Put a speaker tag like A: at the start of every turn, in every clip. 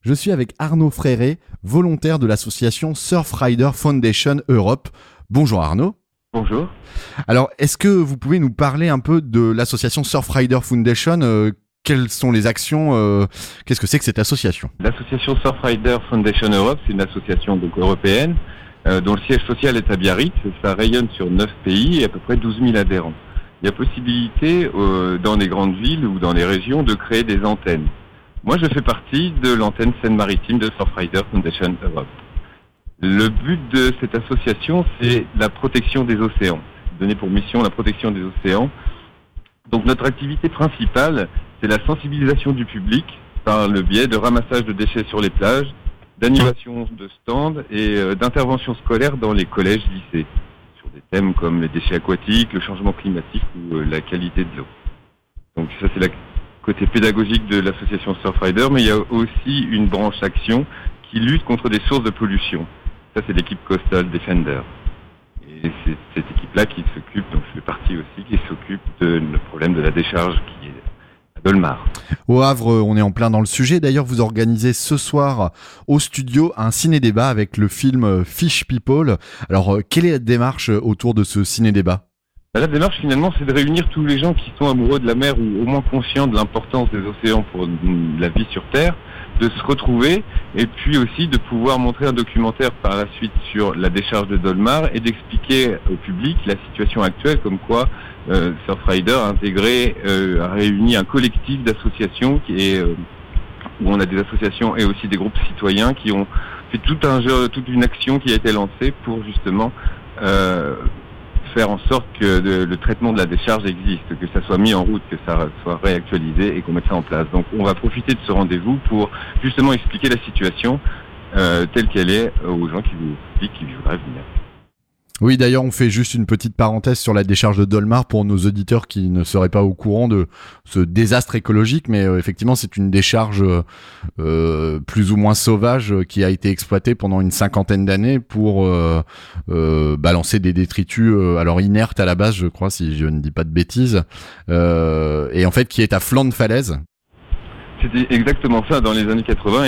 A: Je suis avec Arnaud Fréré, volontaire de l'association Surfrider Foundation Europe. Bonjour Arnaud.
B: Bonjour.
A: Alors, est-ce que vous pouvez nous parler un peu de l'association Surfrider Foundation quelles sont les actions qu'est-ce que c'est que cette association?
B: L'association Surfrider Foundation Europe, c'est une association donc européenne dont le siège social est à Biarritz. Ça rayonne sur 9 pays et à peu près 12 000 adhérents. Il y a possibilité dans les grandes villes ou dans les régions de créer des antennes. Moi, je fais partie de l'antenne Seine-Maritime de Surfrider Foundation Europe. Le but de cette association, c'est la protection des océans. Donner pour mission la protection des océans. Donc notre activité principale, c'est la sensibilisation du public par le biais de ramassage de déchets sur les plages, d'animation de stands et d'intervention scolaire dans les collèges, lycées, sur des thèmes comme les déchets aquatiques, le changement climatique ou la qualité de l'eau. Donc ça, c'est la côté pédagogique de l'association Surfrider, mais il y a aussi une branche action qui lutte contre des sources de pollution. Ça, c'est l'équipe Coastal Defender. Et c'est cette équipe-là qui s'occupe, donc je fais partie aussi, qui s'occupe de le problème de la décharge qui est à Dolmar.
A: Au Havre, on est en plein dans le sujet. D'ailleurs, vous organisez ce soir au studio un ciné-débat avec le film Fish People. Alors, quelle est la démarche autour de ce ciné-débat ?
B: La démarche, finalement, c'est de réunir tous les gens qui sont amoureux de la mer ou au moins conscients de l'importance des océans pour la vie sur Terre, de se retrouver et puis aussi de pouvoir montrer un documentaire par la suite sur la décharge de Dolmar et d'expliquer au public la situation actuelle, comme quoi Surfrider a réuni un collectif d'associations où on a des associations et aussi des groupes citoyens qui ont fait toute une action qui a été lancée pour justement faire en sorte que le traitement de la décharge existe, que ça soit mis en route, que ça soit réactualisé et qu'on mette ça en place. Donc on va profiter de ce rendez-vous pour justement expliquer la situation telle qu'elle est aux gens qui voudraient venir.
A: Oui, d'ailleurs, on fait juste une petite parenthèse sur la décharge de Dolmar pour nos auditeurs qui ne seraient pas au courant de ce désastre écologique, mais effectivement, c'est une décharge plus ou moins sauvage qui a été exploitée pendant une 50aine d'années pour balancer des détritus, alors inertes à la base, je crois, si je ne dis pas de bêtises, et en fait, qui est à flanc de falaise.
B: C'était exactement ça. Dans les années 80,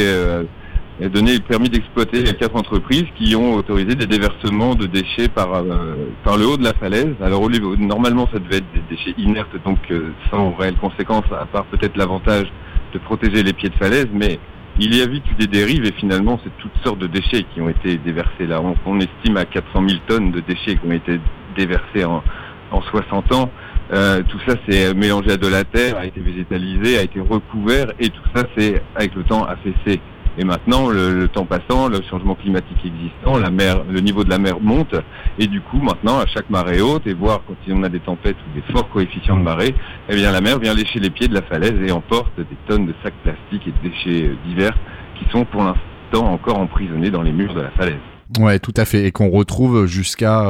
B: et donné le permis d'exploiter à 4 entreprises qui ont autorisé des déversements de déchets par le haut de la falaise. Alors normalement ça devait être des déchets inertes, donc sans réelle conséquence, à part peut-être l'avantage de protéger les pieds de falaise, mais il y a vite eu des dérives et finalement c'est toutes sortes de déchets qui ont été déversés là. On estime à 400 000 tonnes de déchets qui ont été déversés en 60 ans. Tout ça s'est mélangé à de la terre, a été végétalisé, a été recouvert et tout ça c'est avec le temps affaissé. Et maintenant, le temps passant, le changement climatique existant, le niveau de la mer monte. Et du coup, maintenant, à chaque marée haute, et voire quand on a des tempêtes ou des forts coefficients de marée, eh bien, la mer vient lécher les pieds de la falaise et emporte des tonnes de sacs plastiques et de déchets divers qui sont pour l'instant encore emprisonnés dans les murs de la falaise. Ouais,
A: tout à fait. Et qu'on retrouve jusqu'à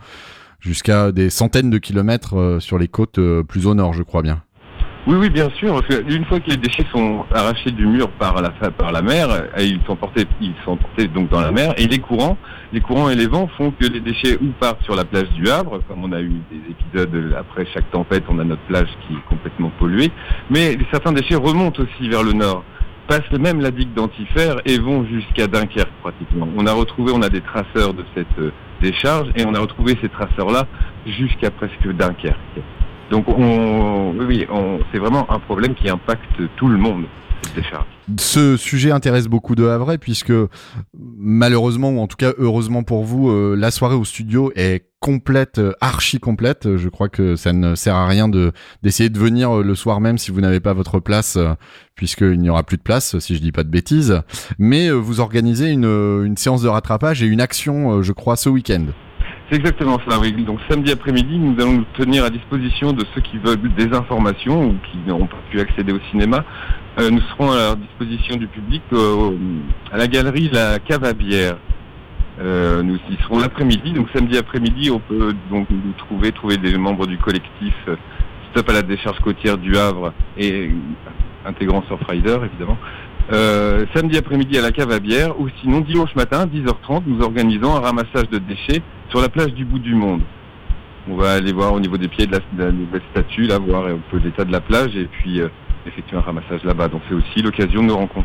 A: des centaines de kilomètres sur les côtes plus au nord, je crois bien.
B: Oui, bien sûr, parce qu'une fois que les déchets sont arrachés du mur par la mer, ils sont portés donc dans la mer, et les courants et les vents font que les déchets partent sur la plage du Havre, comme on a eu des épisodes après chaque tempête, on a notre plage qui est complètement polluée, mais certains déchets remontent aussi vers le nord, passent même la digue d'Antifer et vont jusqu'à Dunkerque pratiquement. On a des traceurs de cette décharge, et on a retrouvé ces traceurs-là jusqu'à presque Dunkerque. Donc c'est vraiment un problème qui impacte tout le monde, cette décharge.
A: Ce sujet intéresse beaucoup de Havrais puisque malheureusement, ou en tout cas heureusement pour vous, la soirée au studio est complète, archi complète. Je crois que ça ne sert à rien d'essayer de venir le soir même si vous n'avez pas votre place, puisqu'il n'y aura plus de place, si je dis pas de bêtises. Mais vous organisez une séance de rattrapage et une action, je crois, ce week-end.
B: C'est exactement cela, oui. Donc samedi après-midi, nous allons nous tenir à disposition de ceux qui veulent des informations ou qui n'auront pas pu accéder au cinéma. Nous serons à la disposition du public à la galerie La Cave à Bière. Nous y serons l'après-midi, donc samedi après-midi, on peut donc nous trouver des membres du collectif Stop à la décharge côtière du Havre et intégrant Surfrider, évidemment. Samedi après-midi à la Cave à Bière, ou sinon dimanche matin, 10h30, nous organisons un ramassage de déchets sur la plage du bout du monde. On va aller voir au niveau des pieds de la nouvelle statue, là, voir un peu l'état de la plage et puis effectuer un ramassage là-bas. Donc c'est aussi l'occasion de nous rencontrer.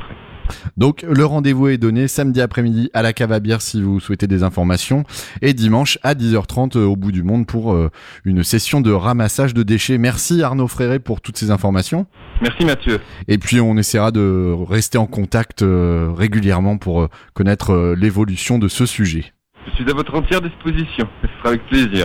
A: Donc le rendez-vous est donné samedi après-midi à la cave à bière si vous souhaitez des informations et dimanche à 10h30 au bout du monde pour une session de ramassage de déchets. Merci Arnaud Fréré pour toutes ces informations.
B: Merci Mathieu.
A: Et puis on essaiera de rester en contact régulièrement pour connaître l'évolution de ce sujet.
B: Je suis à votre entière disposition. Ce sera avec plaisir.